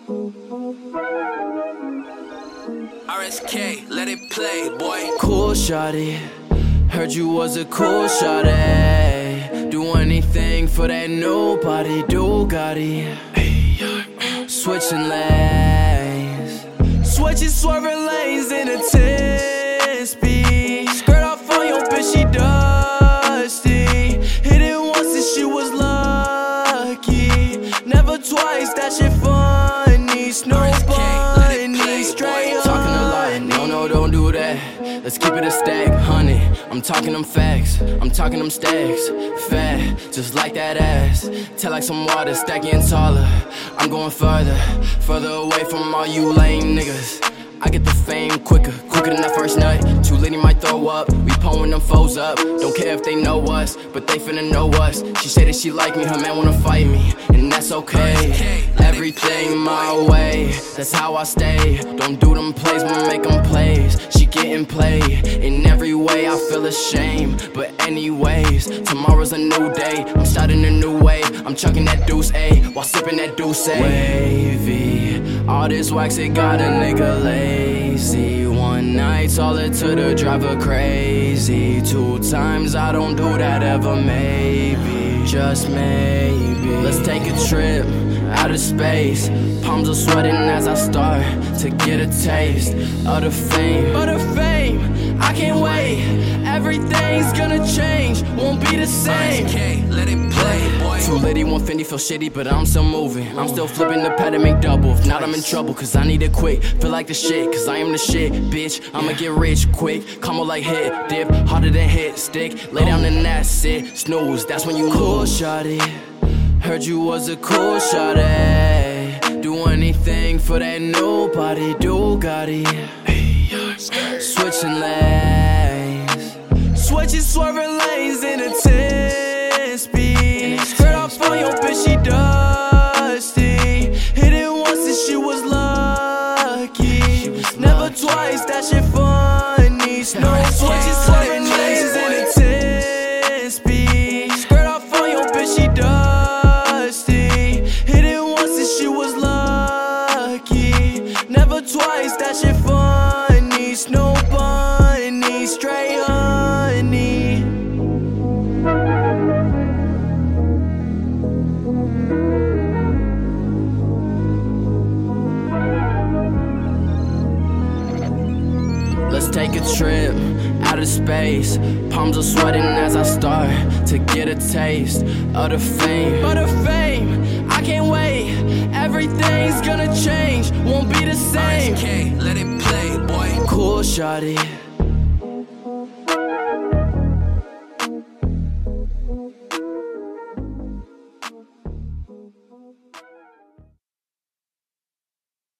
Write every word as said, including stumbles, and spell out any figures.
R S K, let it play, boy. Cool shawty, heard you was a cool shawty. Do anything for that nobody Bugatti. Switching lanes, switching swerving lanes in a ten speed. Skirt off on your bitch, she dusty. Hit it once and she was lucky. Never twice, that shit funny. Snow bunny, straight talking a lot, no, no, don't do that. Let's keep it a stack, honey. I'm talking them facts, I'm talking them stacks. Fat, just like that ass. Tell like some water, stack getting taller. I'm going further, further away from all you lame niggas. I get the fame quicker, quicker than that first nut. Too late, he might throw up. We pulling them foes up. Don't care if they know us, but they finna know us. She say that she like me, her man wanna fight me, and that's okay. Everything my way, that's how I stay. Don't do them plays, but make them plays. She getting played in every way. I feel ashamed, but anyways, tomorrow's a new day. I'm starting a new way. I'm chucking that deuce A while sipping that deuce A. Wavy, all this wax it got a nigga lazy. One night, all it to the driver crazy. Two times, I don't do that ever, maybe, just maybe. Let's take a trip out of space. Palms are sweating as I start to get a taste of the fame, of the fame. I can't wait. Everything's gonna change, won't be the same. R S K, let it play, boy. Too late, one fifty feel shitty, but I'm still moving. I'm still flipping the pad to make double. If not, I'm in trouble, cause I need it quick. Feel like the shit, cause I am the shit, bitch. I'ma get rich quick. Combo like hit, dip, harder than hit, stick. Lay down and that's it. Snooze, that's when you cool shawty. Heard you was a cool shawty. Do anything for that nobody Bugatti. Switching lanes, switching swerving lanes in a ten speed. Skirt off on your bitch, she dusty. Hit it once and she was lucky. Never twice, that shit funny. Snow switching swerving lanes in a ten speed. Skirt off on your bitch, she dusty. Hit it once and she was lucky. Never twice, that shit funny. Snow bunny, straight honey. Let's take a trip out of space. Palms are sweating as I start to get a taste of the fame, of the fame. I can't wait. Everything's gonna change, won't be the same. R S K, let it play, boy. Cool shawty.